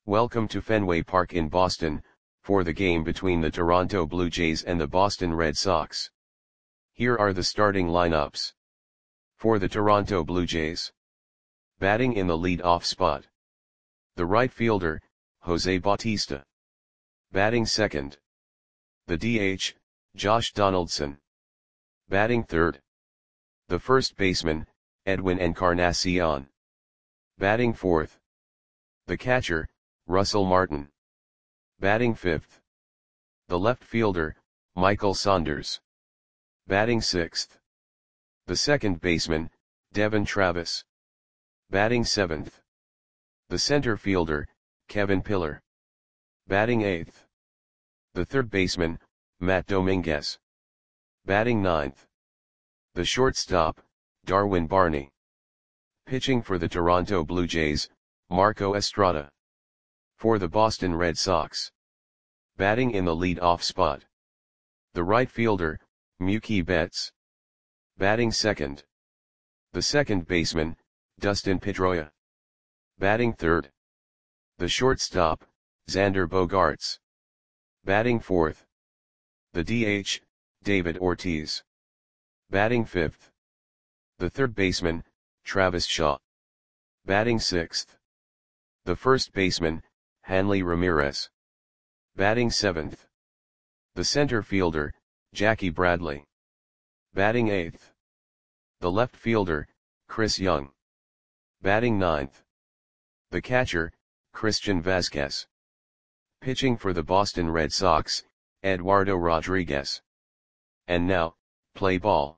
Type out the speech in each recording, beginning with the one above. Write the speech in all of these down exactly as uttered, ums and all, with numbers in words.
Welcome to Fenway Park in Boston, for the game between the Toronto Blue Jays and the Boston Red Sox. Here are the starting lineups. For the Toronto Blue Jays. Batting in the lead-off spot. The right fielder, Jose Bautista. Batting second. The D H, Josh Donaldson. Batting third. The first baseman, Edwin Encarnacion. Batting fourth. The catcher, Russell Martin. Batting fifth. The left fielder, Michael Saunders. Batting sixth. The second baseman, Devon Travis. Batting seventh. The center fielder, Kevin Pillar. Batting eighth. The third baseman, Matt Dominguez. Batting ninth. The shortstop, Darwin Barney. Pitching for the Toronto Blue Jays, Marco Estrada. For the Boston Red Sox. Batting in the lead-off spot. The right fielder, Mookie Betts. Batting second. The second baseman, Dustin Pedroia. Batting third. The shortstop, Xander Bogaerts. Batting fourth. The D H, David Ortiz. Batting fifth. The third baseman, Travis Shaw. Batting sixth. The first baseman, Hanley Ramirez. Batting seventh. The center fielder, Jackie Bradley. Batting eighth. The left fielder, Chris Young. Batting ninth. The catcher, Christian Vasquez. Pitching for the Boston Red Sox, Eduardo Rodriguez. And now, play ball.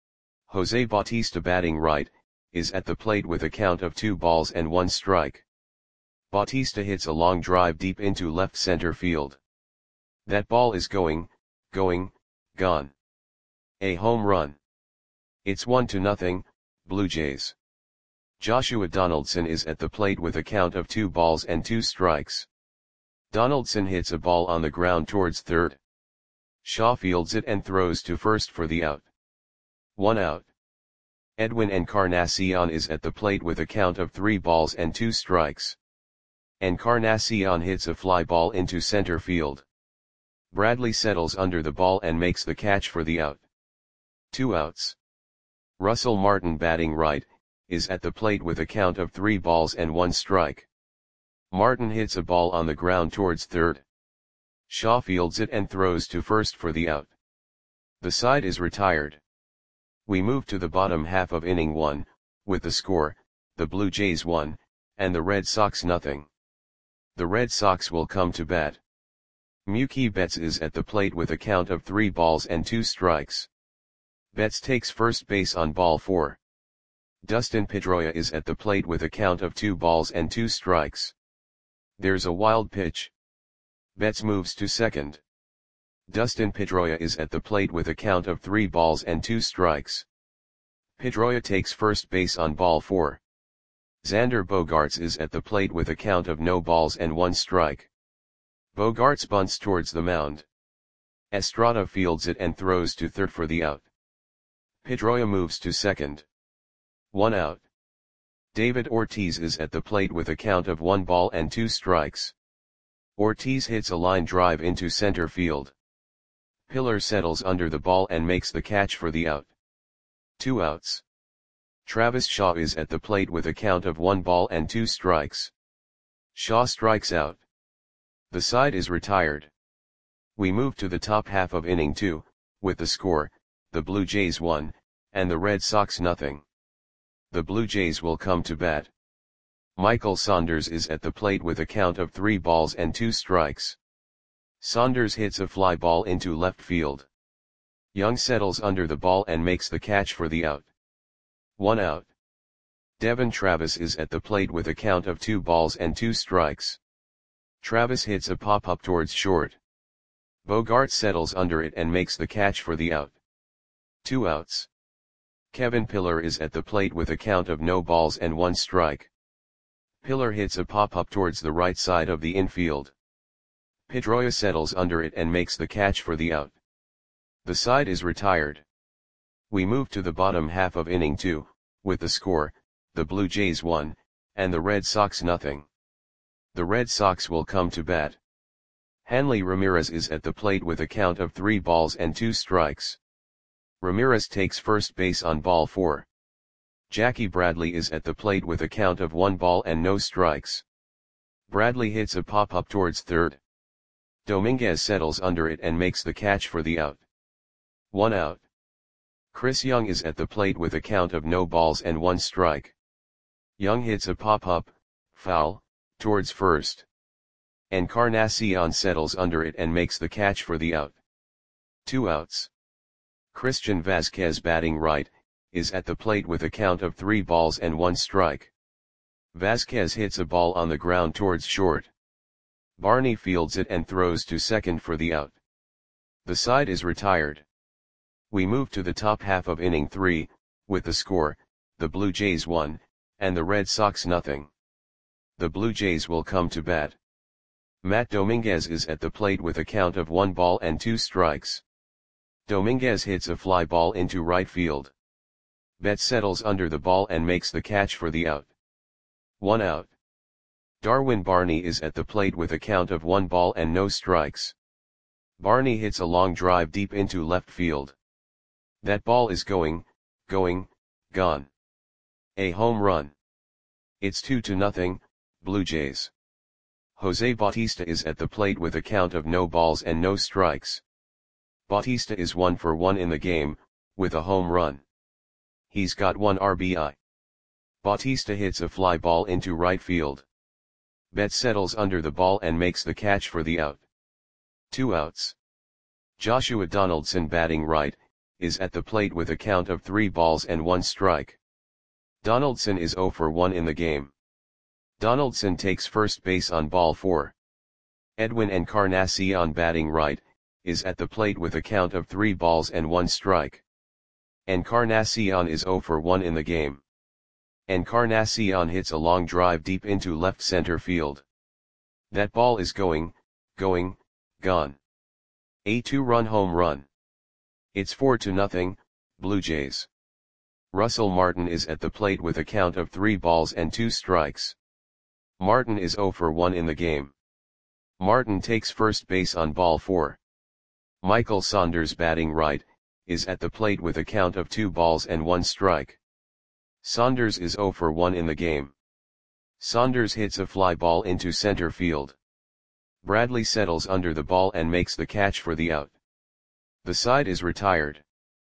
Jose Bautista batting right, is at the plate with a count of two balls and one strike. Bautista hits a long drive deep into left center field. That ball is going, going, gone. A home run. It's one to nothing, Blue Jays. Joshua Donaldson is at the plate with a count of two balls and two strikes. Donaldson hits a ball on the ground towards third. Shaw fields it and throws to first for the out. One out. Edwin Encarnacion is at the plate with a count of three balls and two strikes. Encarnacion hits a fly ball into center field. Bradley settles under the ball and makes the catch for the out. Two outs. Russell Martin batting right, is at the plate with a count of three balls and one strike. Martin hits a ball on the ground towards third. Shaw fields it and throws to first for the out. The side is retired. We move to the bottom half of inning one, with the score, the Blue Jays one, and the Red Sox nothing. The Red Sox will come to bat. Mookie Betts is at the plate with a count of three balls and two strikes. Betts takes first base on ball four. Dustin Pedroia is at the plate with a count of two balls and two strikes. There's a wild pitch. Betts moves to second. Dustin Pedroia is at the plate with a count of three balls and two strikes. Pedroia takes first base on ball four. Xander Bogaerts is at the plate with a count of no balls and one strike. Bogaerts bunts towards the mound. Estrada fields it and throws to third for the out. Pedroia moves to second. One out. David Ortiz is at the plate with a count of one ball and two strikes. Ortiz hits a line drive into center field. Pillar settles under the ball and makes the catch for the out. Two outs. Travis Shaw is at the plate with a count of one ball and two strikes. Shaw strikes out. The side is retired. We move to the top half of inning two, with the score, the Blue Jays one, and the Red Sox nothing. The Blue Jays will come to bat. Michael Saunders is at the plate with a count of three balls and two strikes. Saunders hits a fly ball into left field. Young settles under the ball and makes the catch for the out. One out. Devon Travis is at the plate with a count of two balls and two strikes. Travis hits a pop-up towards short. Bogaerts settles under it and makes the catch for the out. Two outs. Kevin Pillar is at the plate with a count of no balls and one strike. Pillar hits a pop-up towards the right side of the infield. Pedroia settles under it and makes the catch for the out. The side is retired. We move to the bottom half of inning two, with the score, the Blue Jays one, and the Red Sox nothing. The Red Sox will come to bat. Hanley Ramirez is at the plate with a count of three balls and two strikes. Ramirez takes first base on ball four. Jackie Bradley is at the plate with a count of one ball and no strikes. Bradley hits a pop-up towards third. Dominguez settles under it and makes the catch for the out. One out. Chris Young is at the plate with a count of no balls and one strike. Young hits a pop-up, foul, towards first. Encarnacion settles under it and makes the catch for the out. Two outs. Christian Vazquez, batting right, is at the plate with a count of three balls and one strike. Vazquez hits a ball on the ground towards short. Barney fields it and throws to second for the out. The side is retired. We move to the top half of inning three, with the score, the Blue Jays one, and the Red Sox nothing. The Blue Jays will come to bat. Matt Dominguez is at the plate with a count of one ball and two strikes. Dominguez hits a fly ball into right field. Betts settles under the ball and makes the catch for the out. One out. Darwin Barney is at the plate with a count of one ball and no strikes. Barney hits a long drive deep into left field. That ball is going, going, gone. A home run. It's two to nothing, Blue Jays. Jose Bautista is at the plate with a count of no balls and no strikes. Bautista is one for one in the game, with a home run. He's got one R B I. Bautista hits a fly ball into right field. Betts settles under the ball and makes the catch for the out. Two outs. Joshua Donaldson, batting right, is at the plate with a count of three balls and one strike. Donaldson is zero for one in the game. Donaldson takes first base on ball four. Edwin Encarnacion, batting right, is at the plate with a count of three balls and one strike. Encarnacion is zero for one in the game. Encarnacion hits a long drive deep into left center field. That ball is going, going, gone. A two-run home run. It's four to nothing, Blue Jays. Russell Martin is at the plate with a count of three balls and two strikes. Martin is zero for one in the game. Martin takes first base on ball four. Michael Saunders, batting right, is at the plate with a count of two balls and one strike. Saunders is zero for one in the game. Saunders hits a fly ball into center field. Bradley settles under the ball and makes the catch for the out. The side is retired.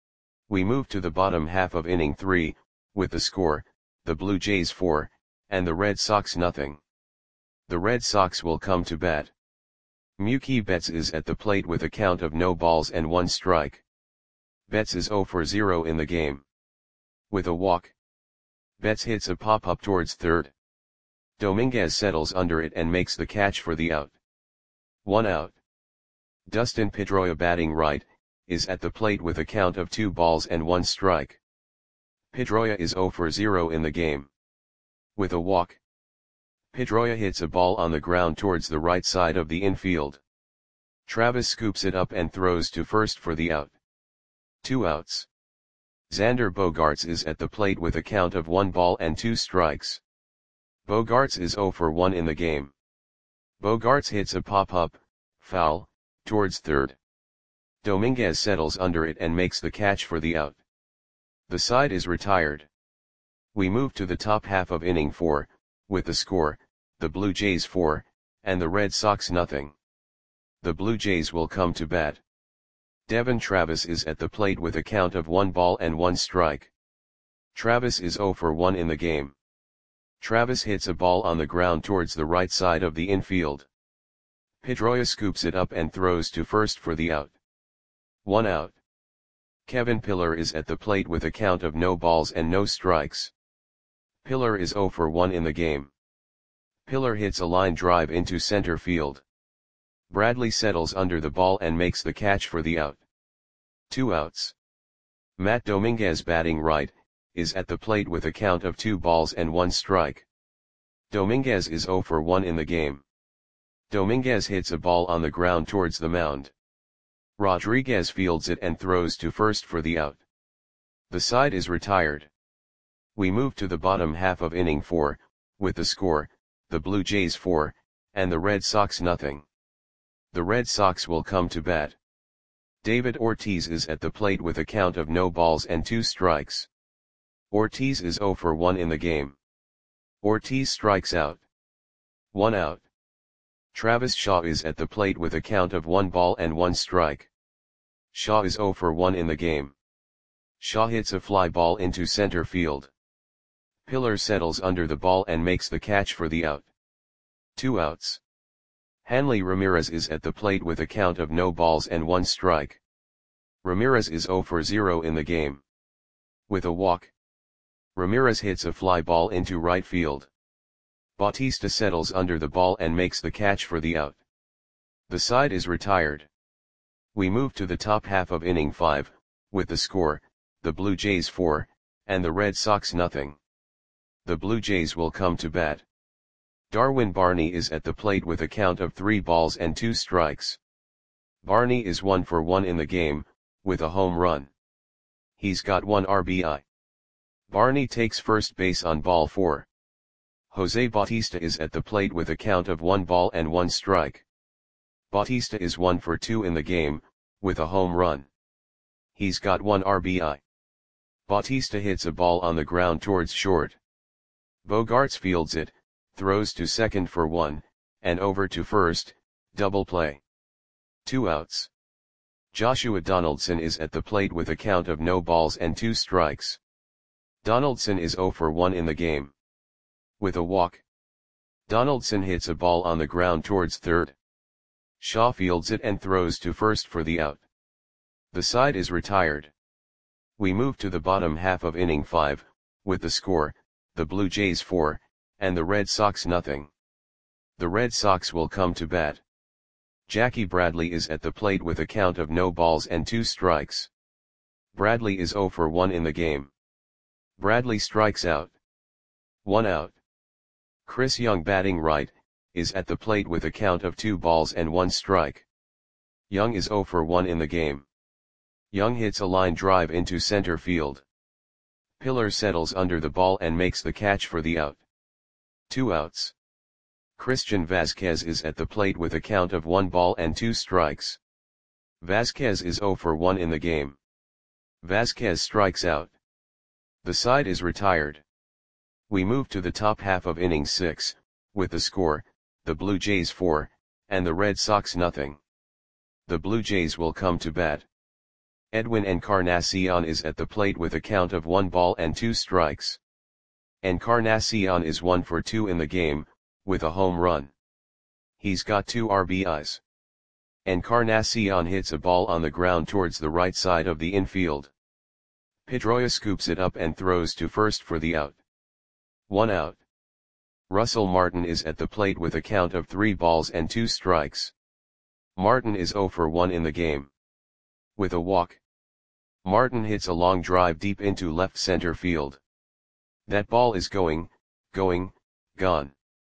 We move to the bottom half of inning three, with the score, the Blue Jays four, and the Red Sox nothing. The Red Sox will come to bat. Mookie Betts is at the plate with a count of no balls and one strike. Betts is zero for zero in the game. With a walk. Betts hits a pop-up towards third. Dominguez settles under it and makes the catch for the out. One out. Dustin Pedroia, batting right, is at the plate with a count of two balls and one strike. Pedroia is zero for zero in the game. With a walk. Pedroia hits a ball on the ground towards the right side of the infield. Travis scoops it up and throws to first for the out. Two outs. Xander Bogaerts is at the plate with a count of one ball and two strikes. Bogaerts is zero for one in the game. Bogaerts hits a pop-up, foul, towards third. Dominguez settles under it and makes the catch for the out. The side is retired. We move to the top half of inning four, with the score, the Blue Jays four, and the Red Sox nothing. The Blue Jays will come to bat. Devon Travis is at the plate with a count of one ball and one strike. Travis is zero for one in the game. Travis hits a ball on the ground towards the right side of the infield. Pedroia scoops it up and throws to first for the out. One out. Kevin Pillar is at the plate with a count of no balls and no strikes. Pillar is zero for one in the game. Pillar hits a line drive into center field. Bradley settles under the ball and makes the catch for the out. Two outs. Matt Dominguez, batting right, is at the plate with a count of two balls and one strike. Dominguez is zero for one in the game. Dominguez hits a ball on the ground towards the mound. Rodriguez fields it and throws to first for the out. The side is retired. We move to the bottom half of inning four, with the score, the Blue Jays four, and the Red Sox nothing. The Red Sox will come to bat. David Ortiz is at the plate with a count of no balls and two strikes. Ortiz is zero for one in the game. Ortiz strikes out. One out. Travis Shaw is at the plate with a count of one ball and one strike. Shaw is zero for one in the game. Shaw hits a fly ball into center field. Pillar settles under the ball and makes the catch for the out. Two outs. Hanley Ramirez is at the plate with a count of no balls and one strike. Ramirez is zero for zero in the game. With a walk, Ramirez hits a fly ball into right field. Bautista settles under the ball and makes the catch for the out. The side is retired. We move to the top half of inning five, with the score, the Blue Jays four, and the Red Sox nothing. The Blue Jays will come to bat. Darwin Barney is at the plate with a count of three balls and two strikes. Barney is one for one in the game, with a home run. He's got one R B I. Barney takes first base on ball four. Jose Bautista is at the plate with a count of one ball and one strike. Bautista is one for two in the game, with a home run. He's got one R B I. Bautista hits a ball on the ground towards short. Bogaerts fields it, throws to second for one, and over to first, double play. Two outs. Joshua Donaldson is at the plate with a count of no balls and two strikes. Donaldson is zero for one in the game. With a walk, Donaldson hits a ball on the ground towards third. Shaw fields it and throws to first for the out. The side is retired. We move to the bottom half of inning five, with the score, the Blue Jays four, and the Red Sox nothing. The Red Sox will come to bat. Jackie Bradley is at the plate with a count of no balls and two strikes. Bradley is zero for one in the game. Bradley strikes out. One out. Chris Young, batting right, is at the plate with a count of two balls and one strike. Young is zero for one in the game. Young hits a line drive into center field. Pillar settles under the ball and makes the catch for the out. Two outs. Christian Vasquez is at the plate with a count of one ball and two strikes. Vasquez is zero for one in the game. Vasquez strikes out. The side is retired. We move to the top half of inning six, with the score, the Blue Jays four, and the Red Sox nothing. The Blue Jays will come to bat. Edwin Encarnacion is at the plate with a count of one ball and two strikes. Encarnacion is one for two in the game, with a home run. He's got two R B Is. Encarnacion hits a ball on the ground towards the right side of the infield. Pedroia scoops it up and throws to first for the out. One out. Russell Martin is at the plate with a count of three balls and two strikes. Martin is zero for one in the game. With a walk, Martin hits a long drive deep into left center field. That ball is going, going, gone.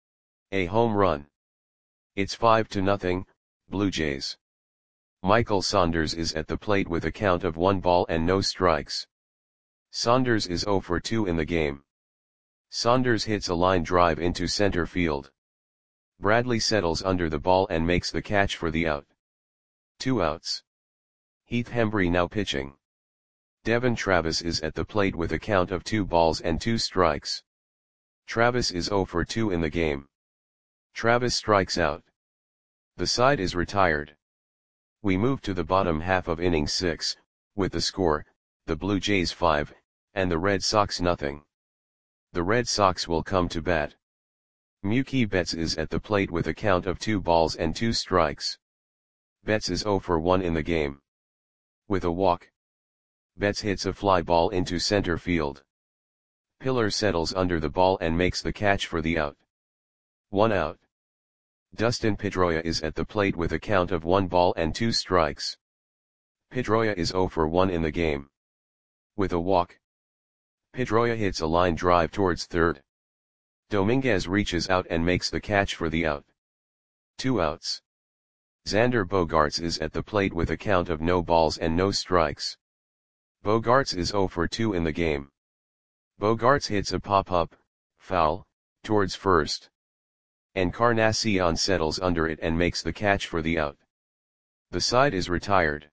A home run. It's five to nothing, Blue Jays. Michael Saunders is at the plate with a count of one ball and no strikes. Saunders is zero for two in the game. Saunders hits a line drive into center field. Bradley settles under the ball and makes the catch for the out. Two outs. Heath Hembree now pitching. Devon Travis is at the plate with a count of two balls and two strikes. Travis is zero for two in the game. Travis strikes out. The side is retired. We move to the bottom half of inning six, with the score, the Blue Jays five, and the Red Sox nothing. The Red Sox will come to bat. Mookie Betts is at the plate with a count of two balls and two strikes. Betts is zero for one in the game. With a walk, Betts hits a fly ball into center field. Pillar settles under the ball and makes the catch for the out. One out. Dustin Pedroia is at the plate with a count of one ball and two strikes. Pedroia is zero for one in the game. With a walk, Pedroia hits a line drive towards third. Dominguez reaches out and makes the catch for the out. Two outs. Xander Bogaerts is at the plate with a count of no balls and no strikes. Bogaerts is zero for two in the game. Bogaerts hits a pop-up, foul, towards first. Encarnacion settles under it and makes the catch for the out. The side is retired.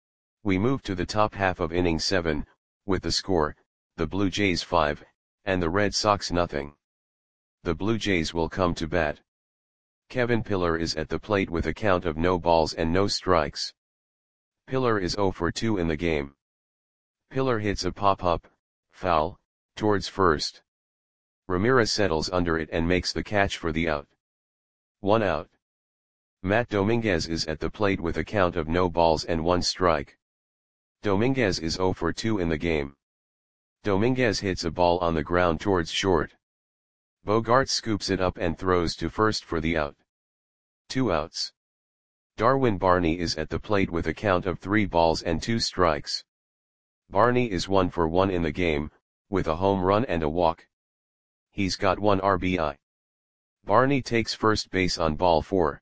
We move to the top half of inning seven, with the score, the Blue Jays five, and the Red Sox nothing. The Blue Jays will come to bat. Kevin Pillar is at the plate with a count of no balls and no strikes. Pillar is oh for two in the game. Pillar hits a pop-up, foul, towards first. Ramirez settles under it and makes the catch for the out. One out. Matt Dominguez is at the plate with a count of no balls and one strike. Dominguez is oh for two in the game. Dominguez hits a ball on the ground towards short. Bogart scoops it up and throws to first for the out. Two outs. Darwin Barney is at the plate with a count of three balls and two strikes. Barney is one for one in the game, with a home run and a walk. He's got one R B I. Barney takes first base on ball four.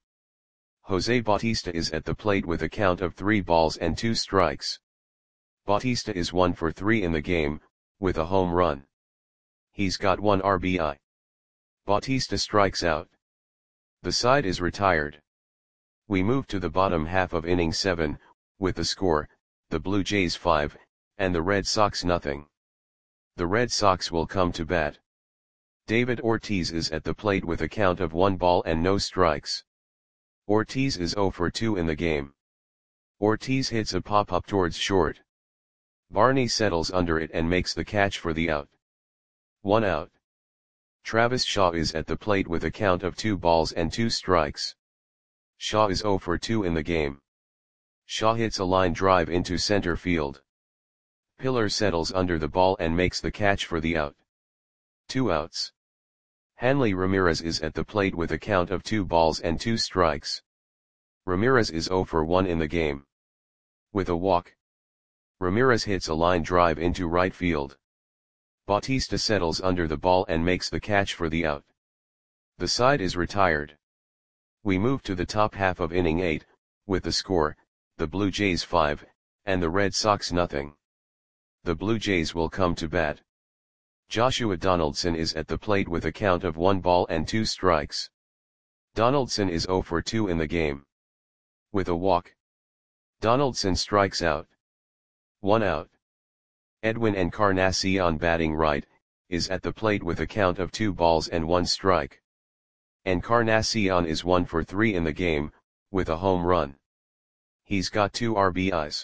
Jose Bautista is at the plate with a count of three balls and two strikes. Bautista is one for three in the game, with a home run. He's got one R B I. Bautista strikes out. The side is retired. We move to the bottom half of inning seven, with the score, the Blue Jays five, and the Red Sox nothing. The Red Sox will come to bat. David Ortiz is at the plate with a count of one ball and no strikes. Ortiz is oh for two in the game. Ortiz hits a pop-up towards short. Barney settles under it and makes the catch for the out. One out. Travis Shaw is at the plate with a count of two balls and two strikes. Shaw is oh for two in the game. Shaw hits a line drive into center field. Pillar settles under the ball and makes the catch for the out. Two outs. Hanley Ramirez is at the plate with a count of two balls and two strikes. Ramirez is oh for one in the game. With a walk. Ramirez hits a line drive into right field. Bautista settles under the ball and makes the catch for the out. The side is retired. We move to the top half of inning eight, with the score, the Blue Jays five, and the Red Sox nothing. The Blue Jays will come to bat. Joshua Donaldson is at the plate with a count of one ball and two strikes. Donaldson is oh for two in the game. With a walk. Donaldson strikes out. One out. Edwin Encarnacion batting right, is at the plate with a count of two balls and one strike. Encarnacion is one for three in the game, with a home run. He's got two R B Is.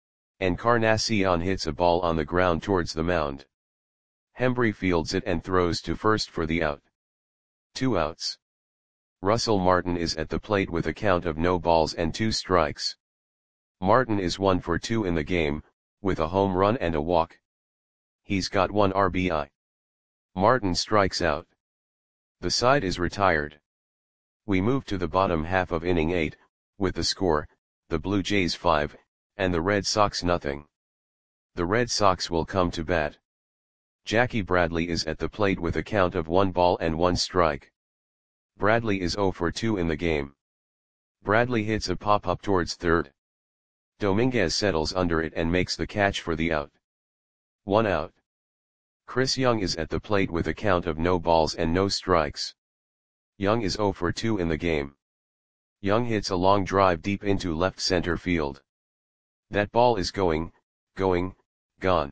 Encarnacion hits a ball on the ground towards the mound. Hembree fields it and throws to first for the out. Two outs. Russell Martin is at the plate with a count of no balls and two strikes. Martin is one for two in the game, with a home run and a walk. He's got one R B I. Martin strikes out. The side is retired. We move to the bottom half of inning eight, with the score, the Blue Jays five, and the Red Sox nothing. The Red Sox will come to bat. Jackie Bradley is at the plate with a count of one ball and one strike. Bradley is oh for two in the game. Bradley hits a pop-up towards third. Dominguez settles under it and makes the catch for the out. One out. Chris Young is at the plate with a count of no balls and no strikes. Young is oh for two in the game. Young hits a long drive deep into left center field. That ball is going, going, gone.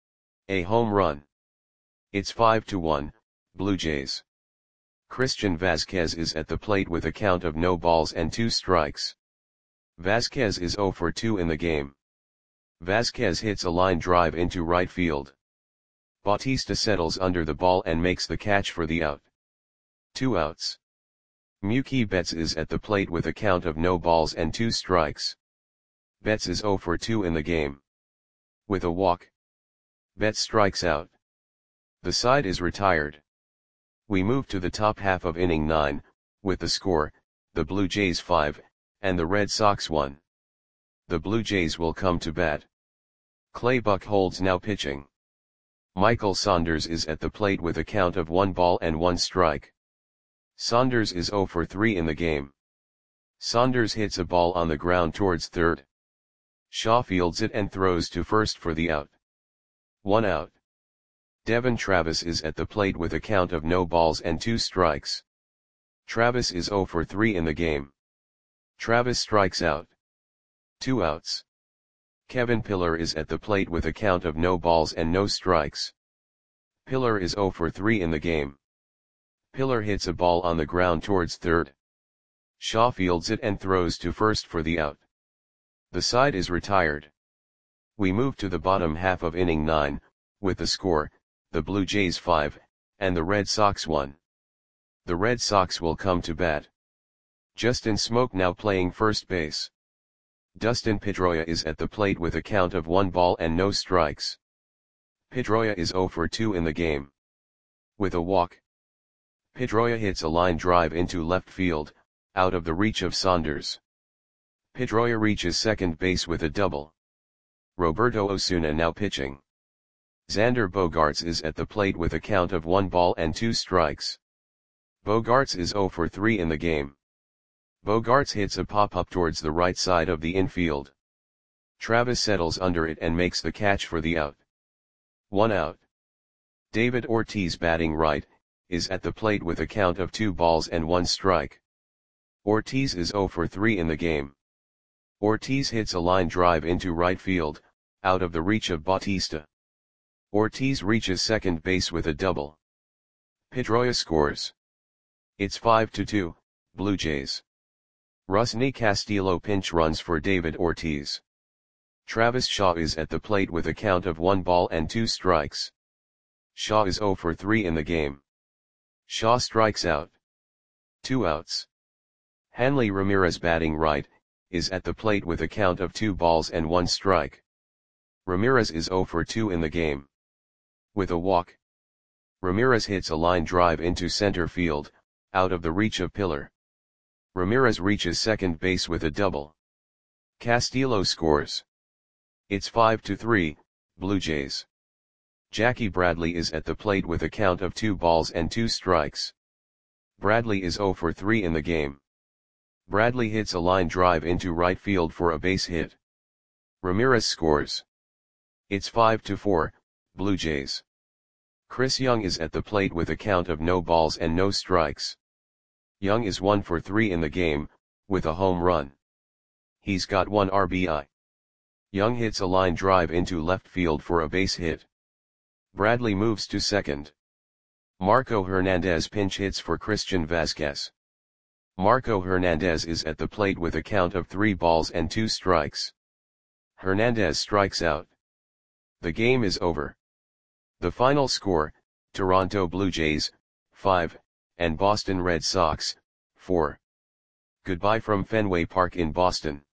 A home run. It's five to one, Blue Jays. Christian Vazquez is at the plate with a count of no balls and two strikes. Vazquez is oh for two in the game. Vazquez hits a line drive into right field. Bautista settles under the ball and makes the catch for the out. Two outs. Mookie Betts is at the plate with a count of no balls and two strikes. Betts is oh for two in the game. With a walk. Betts strikes out. The side is retired. We move to the top half of inning nine, with the score, the Blue Jays five, and the Red Sox one. The Blue Jays will come to bat. Clay Buchholz now pitching. Michael Saunders is at the plate with a count of one ball and one strike. Saunders is oh for three in the game. Saunders hits a ball on the ground towards third. Shaw fields it and throws to first for the out. One out. Devon Travis is at the plate with a count of no balls and two strikes. Travis is zero for three in the game. Travis strikes out. Two outs. Kevin Pillar is at the plate with a count of no balls and no strikes. Pillar is zero for three in the game. Pillar hits a ball on the ground towards third. Shaw fields it and throws to first for the out. The side is retired. We move to the bottom half of inning nine, with the score, the Blue Jays five, and the Red Sox one. The Red Sox will come to bat. Justin Smoke now playing first base. Dustin Pedroia is at the plate with a count of one ball and no strikes. Pedroia is zero for two in the game. With a walk. Pedroia hits a line drive into left field, out of the reach of Saunders. Pedroia reaches second base with a double. Roberto Osuna now pitching. Xander Bogaerts is at the plate with a count of one ball and two strikes. Bogaerts is zero for three in the game. Bogaerts hits a pop-up towards the right side of the infield. Travis settles under it and makes the catch for the out. One out. David Ortiz batting right, is at the plate with a count of two balls and one strike. Ortiz is zero for three in the game. Ortiz hits a line drive into right field, out of the reach of Bautista. Ortiz reaches second base with a double. Pedroia scores. It's five to two, Blue Jays. Rusney Castillo pinch runs for David Ortiz. Travis Shaw is at the plate with a count of one ball and two strikes. Shaw is zero for three in the game. Shaw strikes out. Two outs. Hanley Ramirez batting right, is at the plate with a count of two balls and one strike. Ramirez is zero for two in the game. With a walk. Ramirez hits a line drive into center field, out of the reach of Pillar. Ramirez reaches second base with a double. Castillo scores. It's five to three, Blue Jays. Jackie Bradley is at the plate with a count of two balls and two strikes. Bradley is zero for three in the game. Bradley hits a line drive into right field for a base hit. Ramirez scores. It's five to four, Blue Jays. Chris Young is at the plate with a count of no balls and no strikes. Young is one for three in the game, with a home run. He's got one R B I. Young hits a line drive into left field for a base hit. Bradley moves to second. Marco Hernandez pinch hits for Christian Vazquez. Marco Hernandez is at the plate with a count of three balls and two strikes. Hernandez strikes out. The game is over. The final score, Toronto Blue Jays, five, and Boston Red Sox, four. Goodbye from Fenway Park in Boston.